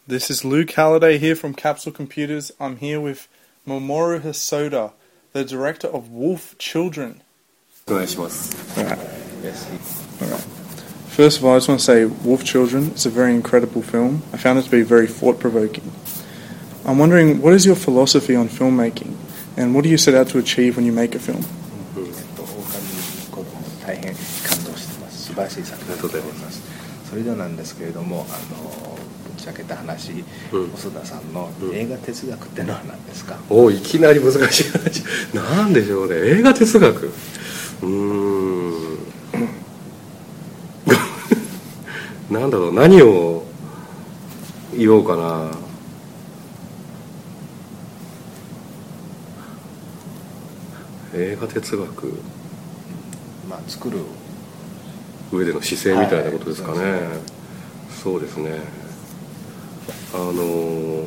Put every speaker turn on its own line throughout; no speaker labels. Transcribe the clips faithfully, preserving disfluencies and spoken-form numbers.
This is Luke Halliday here from Capsule Computers. I'm here with Mamoru Hosoda, the director of Wolf Children.
お願いします。
Alright.
Yes.
Alright. First of all, I just want to say Wolf Children is a very incredible film. I found it to be very thought-provoking. I'm wondering, what is your philosophy on filmmaking, and what do you set out to achieve when you make a film?
大変感動してます。素晴らしい作品だと思います。それではなんですけれども、あのぶっちゃけた話、
うん、
細田さんの映画哲学ってのは何ですか？
おお、いきなり難しい話。なんでしょうね。映画哲学。うーん。なんだろう。何を言おうかな。映画哲学。
まあ作る
上での姿勢みたいなことですかね。はい、そうですね。あの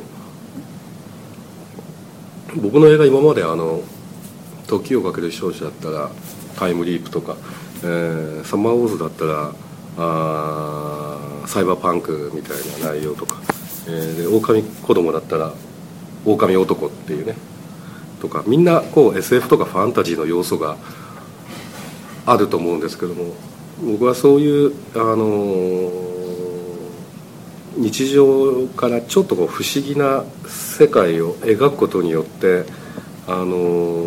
僕の映画今まであの時をかける少女だったらタイムリープとか、えー、サマーウォーズだったらあサイバーパンクみたいな内容とか、えー、で狼子供だったら狼男っていうねとか、みんなこう エスエフ とかファンタジーの要素があると思うんですけども、僕はそういうあの日常からちょっとこう不思議な世界を描くことによってあの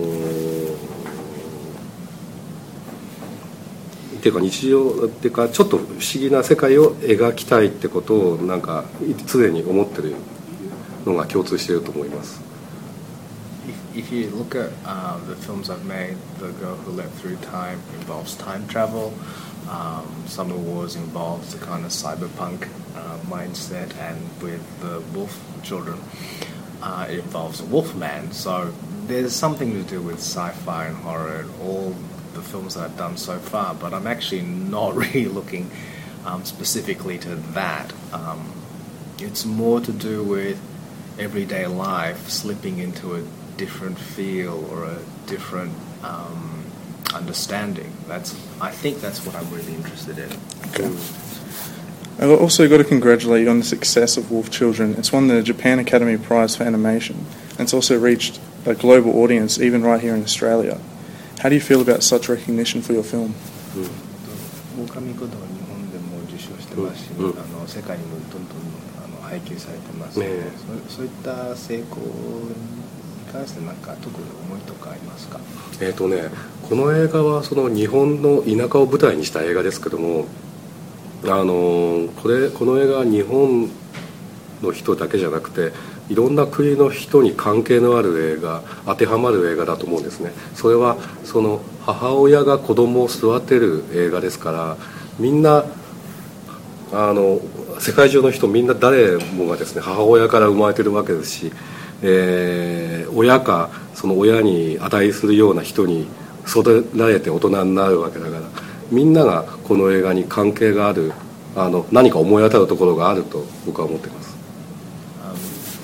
っていうか日常っていうかちょっと不思議な世界を描きたいってことをなんか常に思ってるのが共通していると思います。
If you look at uh, the films I've made, The Girl Who Leapt Through Time involves time travel. Um, Summer Wars involves the kind of cyberpunk uh, mindset, and with the Wolf Children, uh, it involves a wolfman. So there's something to do with sci-fi and horror in all the films that I've done so far. But I'm actually not really looking um, specifically to that. Um, it's more to do with everyday life slipping into a different feel or a different um, understanding. That's I think that's what I'm really interested in.
Okay. I've also got to congratulate you on the success of Wolf Children. It's won the Japan Academy Prize for Animation, and it's also reached a global audience, even right here in Australia. How do you feel about such recognition for your film?
狼子供日本でも受賞してますし、うん、あの世界にもどんどんあの配給されてますので、ね、そ, そういった成功に関して何か特に思いとかありますか？
えーとね、この映画はその日本の田舎を舞台にした映画ですけども、あのこれこの映画は日本の人だけじゃなくていろんな国の人に関係のある映画、当てはまる映画だと思うんですね。それはその母親が子供を育てる映画ですから、みんなあの世界中の人みんな誰もがですね母親から生まれてるわけですし、えー、親かその親に値するような人に育てられて大人になるわけだから、みんながこの映画に関係がある、あの何か思い当たるところがあると僕は思っています。
Um,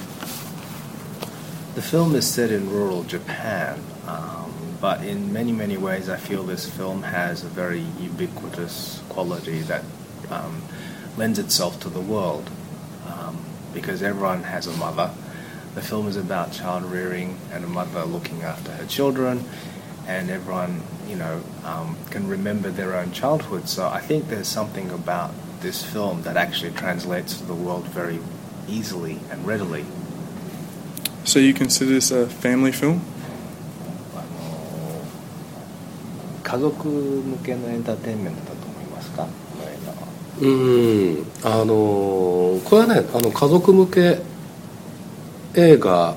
the film is set in rural Japan, um, but in many many ways I feel this film has a very ubiquitous quality that um, lends itself to the world, um, because everyone has a mother.The film is about child rearing and a mother looking after her children, and everyone, you know, um, can remember their own childhood. So I think there's something about this film that actually translates to the world very easily and readily.
So you consider this a family film?
あの家族向けのエンターテインメントだと思いますか？この映画は。
うーん、あのこれはね、あの家族向け映画、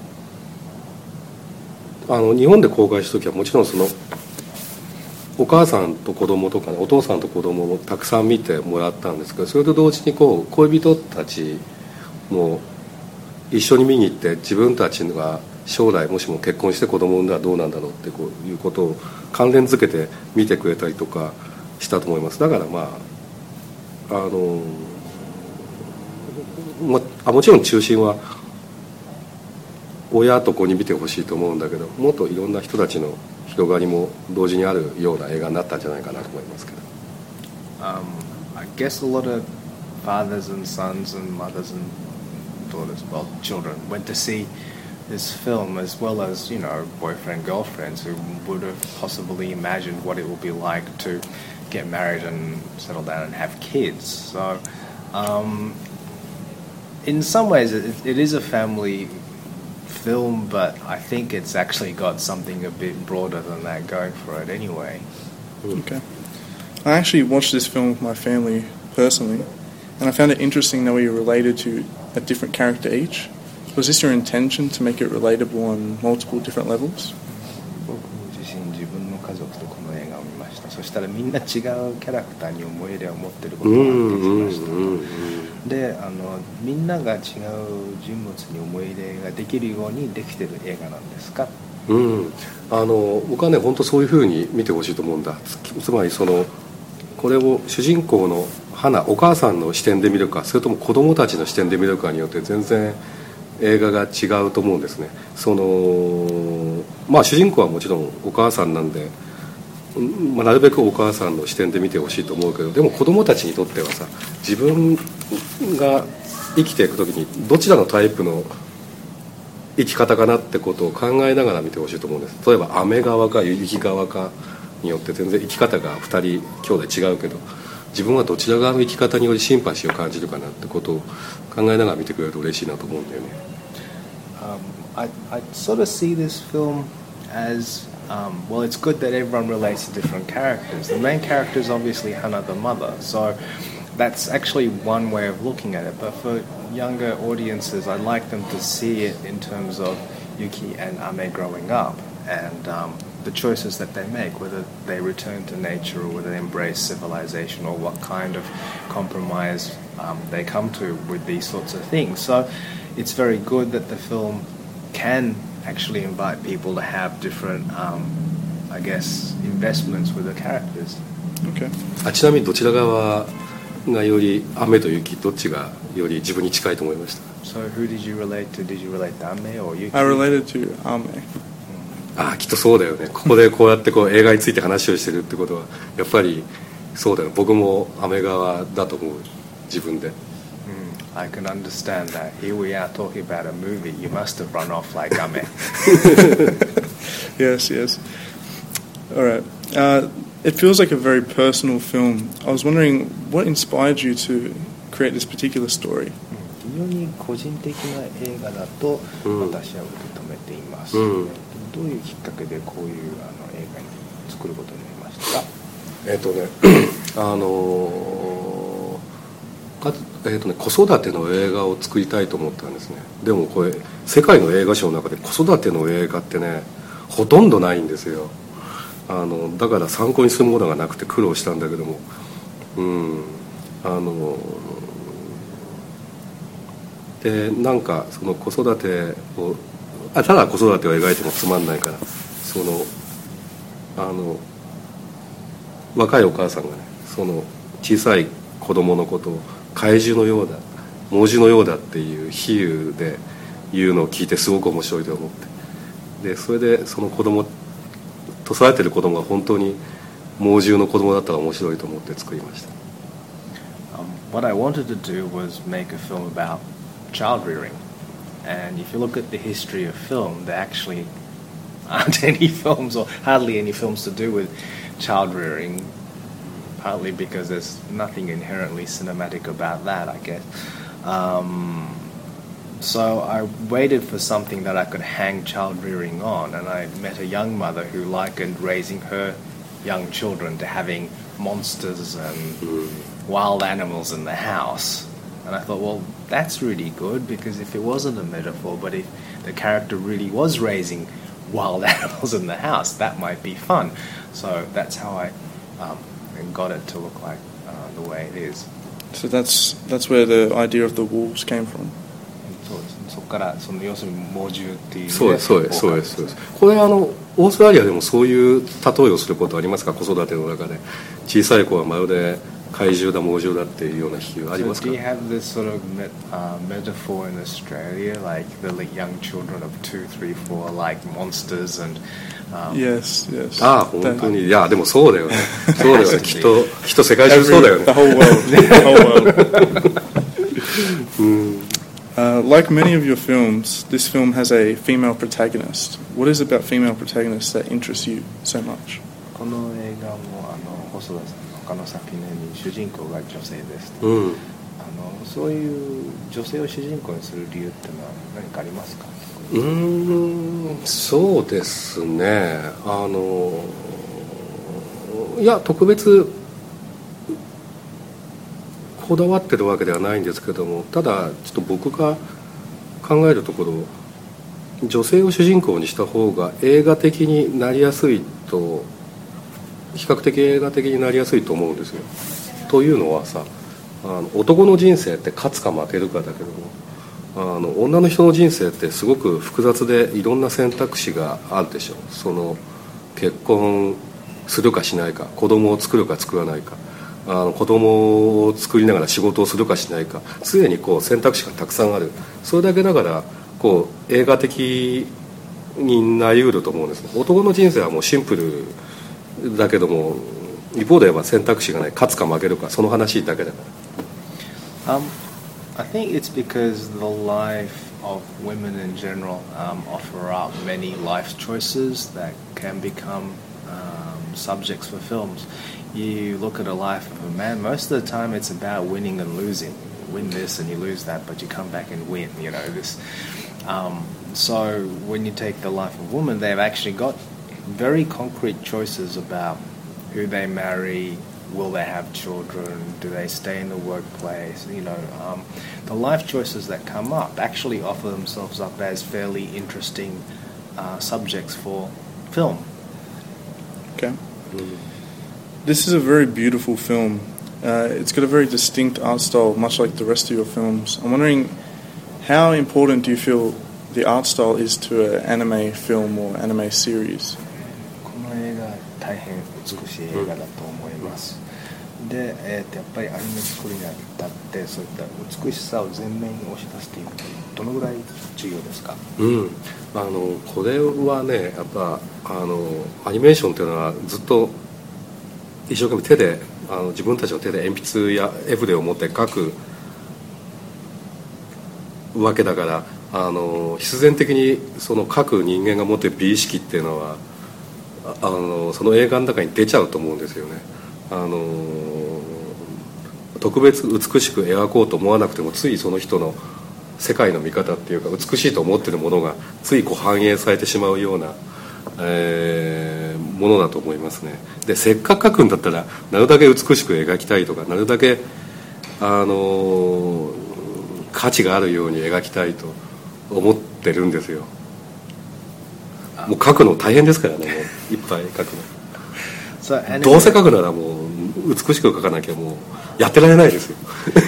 あの日本で公開した時はもちろんそのお母さんと子供とか、ね、お父さんと子供もたくさん見てもらったんですけど、それと同時にこう恋人たちも一緒に見に行って、自分たちが将来もしも結婚して子供を産んだらどうなんだろうってこういうことを関連づけて見てくれたりとかしたと思います。だからまああの も, あもちろん中心は親と子に見てほしいと思うんだけど、もっといろんな人たちの広がりも同時にあるような映画になったんじゃないかなと思いますけど。
Um, I guess a lot of fathers and sons and mothers and daughters, well, children, went to see this film, as well as, you know, boyfriend, girlfriends who would have possibly imagined what it would be like to get married and settle down and have kids. So, um, in some ways, it, it is a family film, but I think it's actually got something a bit broader than that going for it anyway.
Okay. I actually watched this film with my family personally, and I found it interesting that we related to a different character each. Was this your intention to make it relatable on multiple different levels?
僕自身自分の家族とこの映画を見ました。そしたらみんな違うキャラクターに思い入れを持っていることが分かってきました。で、あのみんなが違う人物に思い入れができるようにできている映画なんですか？
うん、あの僕はね本当そういうふうに見てほしいと思うんだ。つまりそのこれを主人公の花お母さんの視点で見るか、それとも子供たちの視点で見るかによって全然映画が違うと思うんですね。そのまあ主人公はもちろんお母さんなんで、まあ、なるべくお母さんの視点で見てほしいと思うけど、でも子供たちにとってはさ、自分が生きていく時にどちらのタイプの生き方かなってことを考えながら見てほしいと思うんです。例えば雨側か雪側かによって全然生き方がふたり兄弟違うけど、自分はどちら側の生き方によりシンパシーを感じるかなってことを考えながら見てくれると嬉しいなと思うんだよね。
Um, I, I sort of see this film as, um, well, it's good that everyone relates to different characters. The main character is obviously Hana, the mother, so that's actually one way of looking at it. But for younger audiences, I'd like them to see it in terms of Yuki and Ame growing up, and um, the choices that they make, whether they return to nature or whether they embrace civilization, or what kind of compromise um, they come to with these sorts of things. So it's very good that the film can actually invite people to have different, um, I guess, investments with the characters.
Okay.
あ、ちなみにどちら側がより雨と雪どっちがより自分に近いと思いました？
So who did you relate to? Did you relate to Ame or Yuki?
I related to Ame.
ああ、きっとそうだよね。ここでこうやってこう映画について話をしてるってことはやっぱりそうだよ。僕も雨側だと思う、自分で。
I can understand that. Here we are talking about a movie. You must have run off like Ame.
Yes, yes. All right. Uh, it feels like a very personal film. I was wondering what inspired you to create this particular story.
非常に個人的な映画だと私は受け止めています。
うん、
どういうきっかけでこういうあの映画に作ることになりましたか？
えっとね、あのかえっとね子育ての映画を作りたいと思ったんですね。でもこれ世界の映画賞の中で子育ての映画ってねほとんどないんですよ。あのだから参考にするものがなくて苦労したんだけども、うんあのでなんかその子育てをあただ子育てを描いてもつまんないから、そのあの若いお母さんがねその小さい子供のことを怪獣のようだ猛獣のようだっていう比喩で言うのを聞いてすごく面白いと思って、でそれでその子供とされてる子供が本当に猛獣の子供だったら面白いと思って作りました。
Um, what I wanted to do was make a film about child rearing, and if you look at the history of film, there actually aren't any films or hardly any films to do with child rearing, partly because there's nothing inherently cinematic about that, I guess. Um, so I waited for something that I could hang child rearing on, and I met a young mother who likened raising her young children to having monsters and wild animals in the house. And I thought, well, that's really good, because if it wasn't a metaphor, but if the character really was raising wild animals in the house, that might be fun. So that's how I um, got it to look like uh, the way it is.
So that's that's where the idea of the wolves came from.
そうですね。そこからその要するに猛獣っていう、ね、
そうですそうですそうですそうです。これあのオーストラリアでもそういう例えをすることありますか？子育ての中で小さい子はまるで怪獣だ猛獣だっていうような比喩ありますか？
So do you have this sort of met, uh, metaphor in Australia, like the young children of two, three, four, like monsters and um,
Yes, yes.
ああ本当にいやでもそうだよねそうだよねきっときっと世界中そうだよね
The whole world. The whole world.
うん
Uh, like many of your films, this film has a female protagonist. What is it about female protagonists that interests you so much?
この映画もあの細田さんの他の作品のように主人公が女性ですと、
うん、
あのそういう女性を主人公にする理由っていうのは何かありますか？
うーんそうですねあのいや特別こだわってるわけではないんですけども、ただちょっと僕が考えるところ女性を主人公にした方が映画的になりやすいと比較的映画的になりやすいと思うんですよ。というのはさあの男の人生って勝つか負けるかだけどもあの女の人の人生ってすごく複雑でいろんな選択肢があるでしょ。その結婚するかしないか、子供を作るか作らないか、あの子供を作りながら仕事をするかしないか、常にこう選択肢がたくさんある。それだけだからこう映画的になりうると思うんですね。男の人生はもうシンプルだけども一方では選択肢がない、勝つか負けるかその話だけだから。
Um, I think it's because the life of women in general um, offer up many life choices that can become um, subjects for films. You look at a life of a man, most of the time it's about winning and losing. You win this and you lose that, but you come back and win, you know, this. Um, so when you take the life of a woman, they've actually got very concrete choices about who they marry, will they have children, do they stay in the workplace, you know. Um, the life choices that come up actually offer themselves up as fairly interesting uh, subjects for film.
Okay. Mm. This is a very beautiful film. Uh, it's got a very distinct art style, much like the rest of your films. I'm wondering, how important do you feel the art style is to an anime film or anime series?
この映画大変美しい映画だと思います。で、えー、とやっぱりアニメ作りにあたってそういった美しさを前面に押し出すというのはどのぐらい重要ですか？
うん、あのこれはねやっぱあのアニメーションっていうのはずっと一生懸命手であの自分たちの手で鉛筆やエブレを持って描くわけだからあの必然的にその描く人間が持っている美意識っていうのはあのその映画の中に出ちゃうと思うんですよね。あの特別美しく描こうと思わなくてもついその人の世界の見方っていうか美しいと思っているものがついこう反映されてしまうような、えー、ものだと思いますね。でせっかく描くんだったらなるだけ美しく描きたいとかなるだけあの価値があるように描きたいと思ってるんですよ。もう描くの大変ですからね。もういっぱい描くのSo, どうせ描くならもう美しく描かなきゃもうやってられないですよ。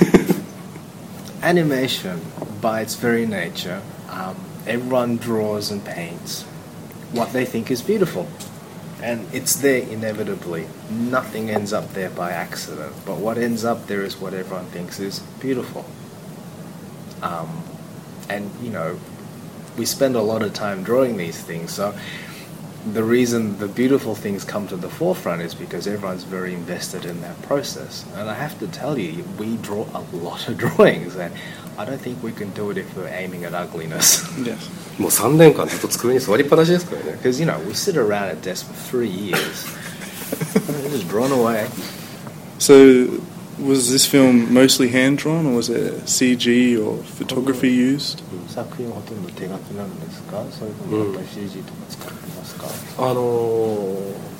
Animation, by its very nature, um, everyone draws and paints what they think is beautiful, and it's there inevitably. Nothing ends up there by accident, but what ends up there is what everyone thinks is beautiful. Um, and you know, we spend a lot of time drawing these things, so.The reason the beautiful things come to the forefront is because everyone's very invested in that process. And I have to tell you, we draw a lot of drawings, and I don't think we can do it if we're aiming at ugliness.
Yes.
もうさんねんかんずっと机に座りっぱなしですからね。
Because, you know, we sit around a desk for three years, just drawn away.
So, was this film mostly hand-drawn, or was it C G or photography used?
作品はほとんど手書きなんですか？それともやっぱり シージー とか使ってますか？
あの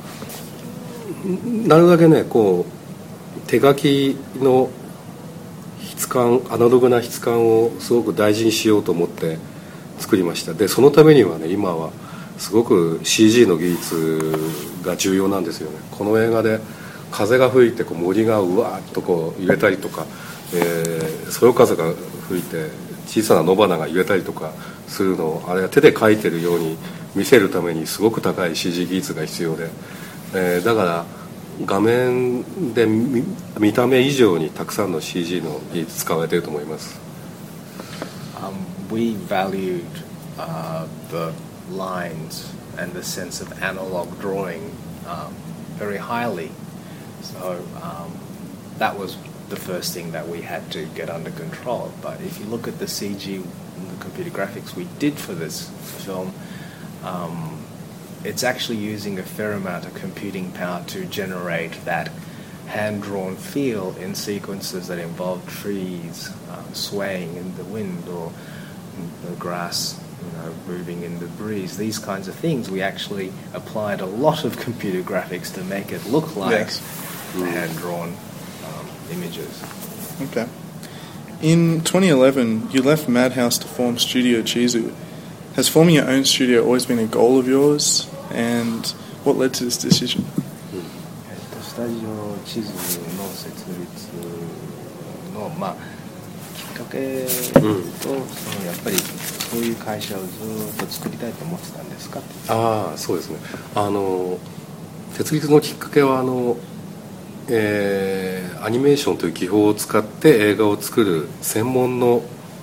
ー、なるだけねこう手書きの質感アナログな質感をすごく大事にしようと思って作りました。でそのためにはね今はすごく シージー の技術が重要なんですよね。この映画で風が吹いてこう森がうわーっとこう揺れたりとか、えー、そよ風が吹いて小さな野花が揺れたりとかするのをあれは手で描いてるように見せるためにすごく高い シージー 技術が必要で、えー、だから画面で 見, 見た目以上にたくさんの シージー の技術使われていると思います。
Um, we valued、uh, the lines and the sense of analog drawing、um, very highly. So、um, that was the first thing that we had to get under control. But if you look at the C G and the computer graphics we did for this film, um, it's actually using a fair amount of computing power to generate that hand-drawn feel in sequences that involve trees uh, swaying in the wind or the grass, you know, moving in the breeze. These kinds of things, we actually applied a lot of computer graphics to make it look like
Yes.
hand-drawn um, images.
Okay. In twenty eleven, you left Madhouse to form Studio Chizu. Has forming your own studio always been a goal of yours? And what led to this decision?
スタジオ地図の設立の、まあ、きっかけと、うん、そのやっぱりそういう会社をずっと作りたいと思ってたんですかって。
ああ、そうですね。あの設立のきっかけはあの、えー、アニメーションという技法を使って映画を作る専門の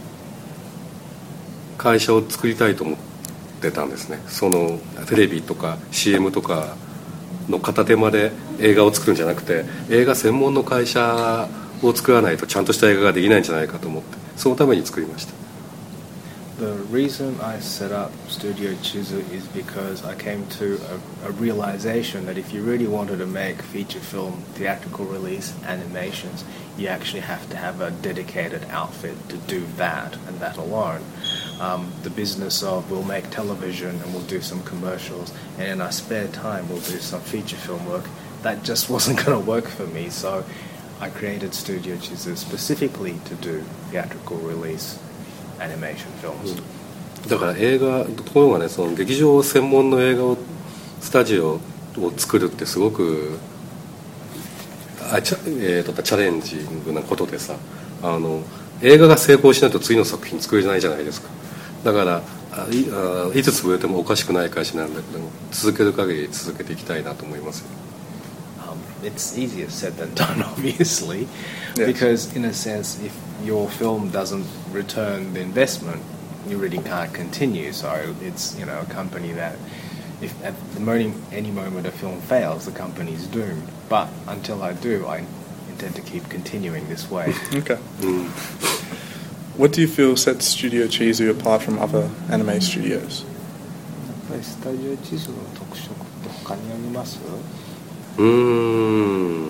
会社を作りたいと思ってたんですね。そのテレビとか シーエム とかの片手間で映画を作るんじゃなくて、映画専門の会社を作らないとちゃんとした映画ができないんじゃないかと思って、そのために作りました。
The reason I set up Studio Chizu is because I came to a, a realization that if you really wanted to make feature film, theatrical release, animations, you actually have to have a dedicated outfit to do that, and that alone. Um, the business of we'll make television and we'll do some commercials, and in our spare time we'll do some feature film work, that just wasn't going to work for me. So I created Studio Chizu specifically to do theatrical release animation films.
だから映画ところがね、その劇場専門の映画をスタジオを作るってすごくあチャ、えー、とチャレンジングなことでさ、あの映画が成功しないと次の作品作れないじゃないですか。だからあ い, あいつ潰れてもおかしくない会社なんだけども、続ける限り続けていきたいなと思いますよ。
Um, it's easier said than done, obviously,
yes.
because in a sense, if your film doesn't return the investment, you really can't continue. So it's, you know, a company that if at the moment, any moment a film fails, the company's doomed. But until I do, I intend to keep continuing this way.
Okay. Mm. What do you feel sets Studio Chizu apart from other anime studios?
やっぱりスタジオ地図の特色って他にあります？
うーん。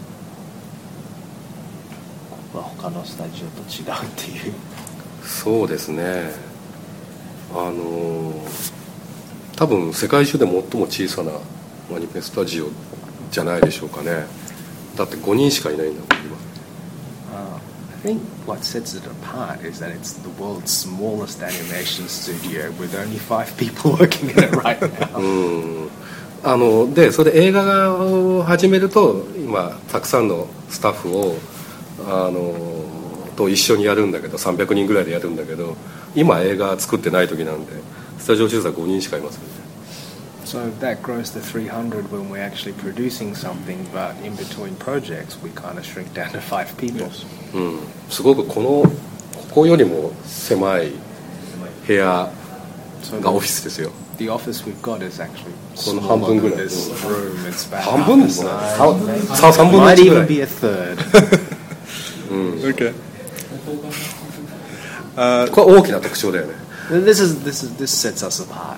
ここは他のスタジオと違うっていう。
そうですね。あの多分世界中で最も小さなアニメスタジオじゃないでしょうかね。だってごにんしかいないんだもん今。
I think what sets it apart is that it's the world's smallest animation studio with only five people working in it right now.
うん。あのでそれで映画を始めると今たくさんのスタッフをあのと一緒にやるんだけどさんびゃくにんぐらいでやるんだけど、今映画作ってない時なんでスタジオチーズはごにんしかいませんね。
So that grows to three hundred when we're actually producing something, but in between projects we kind of shrink down to five people.
うん、すごくこのここよりも狭い部屋がオフィスですよ。
The office we've got is actually
この半分ぐらい。
this room. It's about
半分ですね。さ三分の
might
一ぐら
even
い。
be a third.
Okay. Uh,
これ大きな特徴だよね。
This is this is this sets us apart.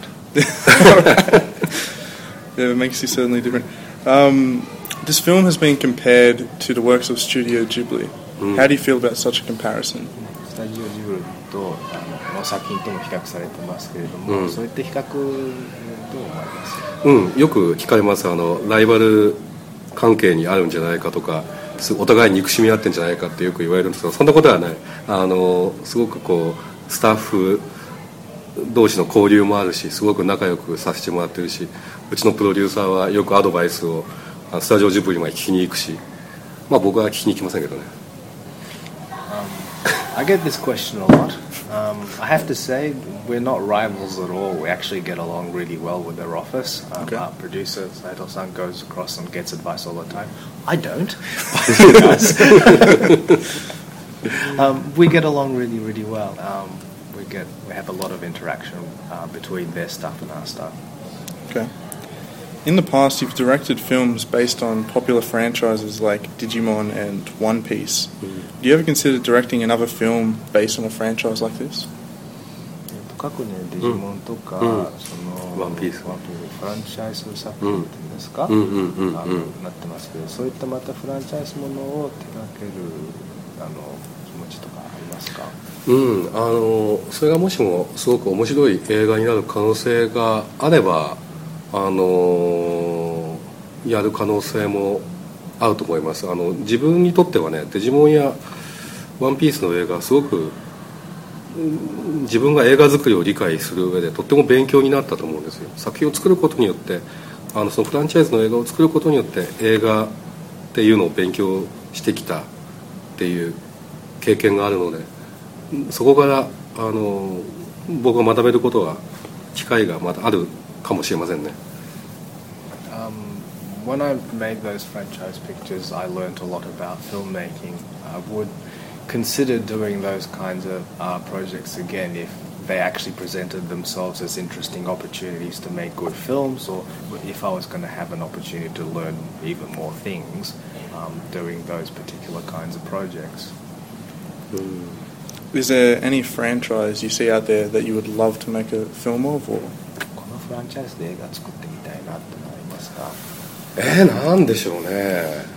Yeah, it makes you certainly different. Um, this film has been compared to the works of Studio Ghibli. Mm. How do you feel about such a comparison?
スタジオジブリとあの作品とも比較されてますけれども、うん、そういった比較どう思います？
うん、よく聞かれます。あのライバル関係にあるんじゃないかとか、お互い憎しみ合ってんじゃないかってよく言われるんですけど、そんなことはない。あのすごくこうスタッフ同士の交流もあるし、すごく仲良くさせてもらってるし、うちのプロデューサーはよくアドバイスをスタジオジブリまで聞きに行くし、まあ僕は聞きに行きませんけどね。
I get this question a lot. Um, I have to say, we're not rivals at all. We actually get along really well with their office. Um, okay. Our producer, Saito-san, goes across and gets advice all the time. I don't, but he does. um, we get along really, really well. Um, we get we have a lot of interaction uh, between their staff and our staff.
Okay. In the past, you've directed films based on popular franchises like Digimon and One Piece. Mm. Do you ever consider directing another film based on a franchise like this?
過去にデジモンとか、うん、そのワンピースフランチャイズ作品っていうんですか、うんうんうんうん、あのなってますけど、そういったまたフランチャイズものを手掛けるあの気持ちとかありますか？
うん、あのそれがもしもすごく面白い映画になる可能性があれば、あのやる可能性もあると思います。あの自分にとってはね、デジモンやワンピースの映画すごく自分が映画作りを理解する上でとっても勉強になったと思うんですよ。作品を作ることによって、あのそのフランチャイズの映画を作ることによって映画っていうのを勉強してきたっていう経験があるので、そこからあの僕が学べることは機会がまだあるかもしれませんね。
Um, when I made those franchise pictures, I learned a lot about filmmaking. I would consider doing those kinds of uh, projects again if they actually presented themselves as interesting opportunities to make good films, or if I was going to have an opportunity to learn even more things um, doing those particular kinds of projects.
Mm. Is there any franchise you see out there that you would love to make a film of? Or?
このフランチャイズで映画作ってみたいなってのありますか？
えー、なんでしょうね。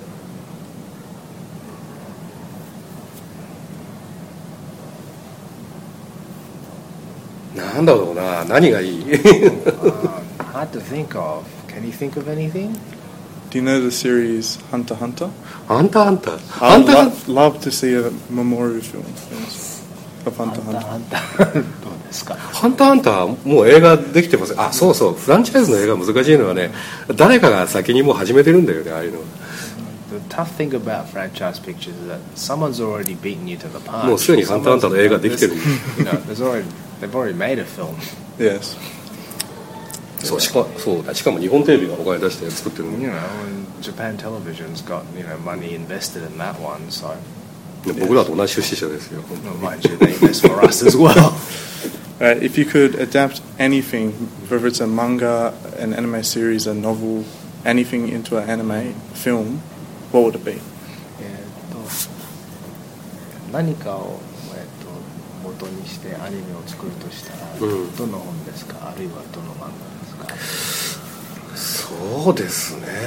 なんだろうな、何がいい
uh, Hard to think of. Can you think of anything?
Do you know the series Hunter x Hunter?
Hunter x Hunter?
I'd lo- love to see a Mamoru film of Hunter x Hunter.
どうですか？
ハンターハンターもう映画できてます。あ、そうそう、フランチャイズの映画難しいのはね、誰かが先にもう始めてるんだよね、ああいうの。
The tough thing about franchise pictures is that someone's already beaten you to the punch.
もうすでにハンターハンターの映画できてる。
You know, there's already they've already made a film.
Yes.
そうしかそうだ。しかも日本テレビがお金出して作ってるの。
You know, and Japan Television's got you know money invested in that one, so.
僕らと同じ出資者ですよ。
Mind you, they invest for us as well.
Uh, if you could adapt anything, whether it's a manga, an anime series, a novel, anything into an anime film, what would it be?
えっと何かを、えっと、元にしてアニメを作るとしたら、うん、どの本ですか、あるいはどの漫画です
か？そうですね。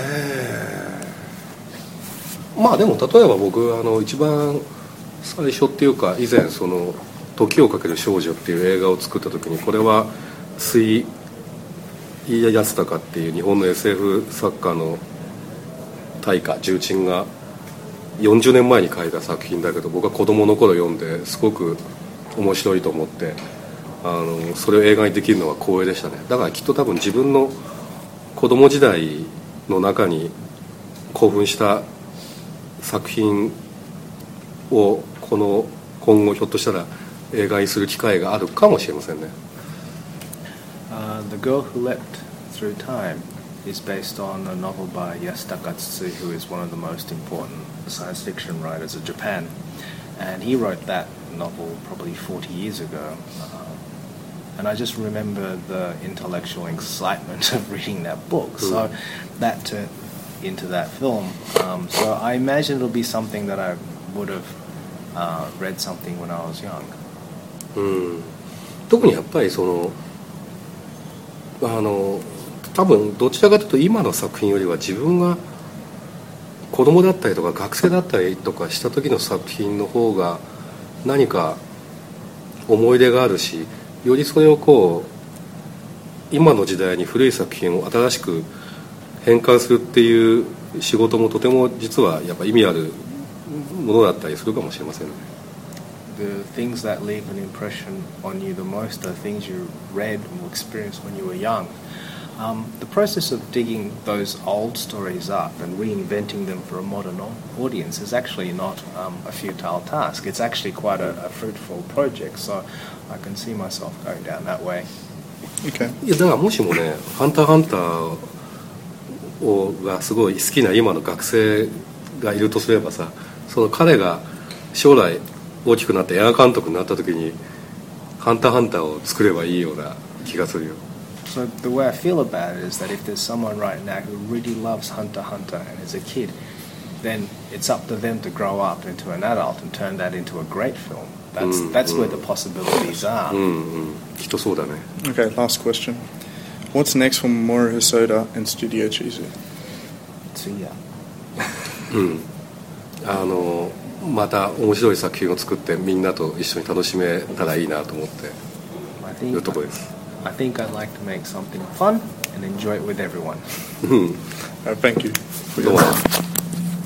まあでも例えば僕あの一番最初っていうか以前その時をかける少女っていう映画を作った時に、これは水井康隆っていう日本の エスエフ 作家の大家重鎮がよんじゅうねんまえに書いた作品だけど、僕は子供の頃読んですごく面白いと思って、あのそれを映画にできるのは光栄でしたね。だからきっと多分自分の子供時代の中に興奮した作品をこの今後ひょっとしたら映画にする機会があるかもしれませんね。
Uh, The Girl Who Leapt Through Time is based on a novel by Yasutaka Tsutsui, who is one of the most important science fiction writers of Japan. And he wrote that novel probably forty years ago. Uh, and I just remember the intellectual excitement of reading that book. Mm. So that turned into that film. Um, so I imagine it'll be something that I would have uh, read something when I was young.
うん、特にやっぱりそのあの多分どちらかというと今の作品よりは自分が子供だったりとか学生だったりとかした時の作品の方が何か思い出があるし、よりそれをこう今の時代に古い作品を新しく変換するっていう仕事もとても実はやっぱ意味あるものだったりするかもしれませんね。
The things that leave an impression on you the most are things you read or experienced when you were young. Um, the process of digging those old stories up and reinventing them for a modern audience is actually not um, a futile task. It's actually quite a, a fruitful project, so I can see myself going down that way.
Okay.
いやだからもしもね、ハンターハンターをがすごい好きな今の学生がいるとすればさ、その彼が将来大きくなって映画監督になった時にハンターハンターを作ればいいような気がするよ。
So the way I feel about it is that if there's someone right now who really loves Hunter x Hunter and is a kid, then it's up to them to grow up into an adult and turn that into a great film. That's that's where the possibilities are.
きっとそうだね。
Okay, last question. What's next for Mamoru Hosoda and Studio Chizu?
See ya.
あのまた面白い作品を作ってみんなと一緒に楽しめたらいいなと思っているところです。
I think I'd like to make something fun and enjoy it with everyone.
Uh, thank you.
どうも。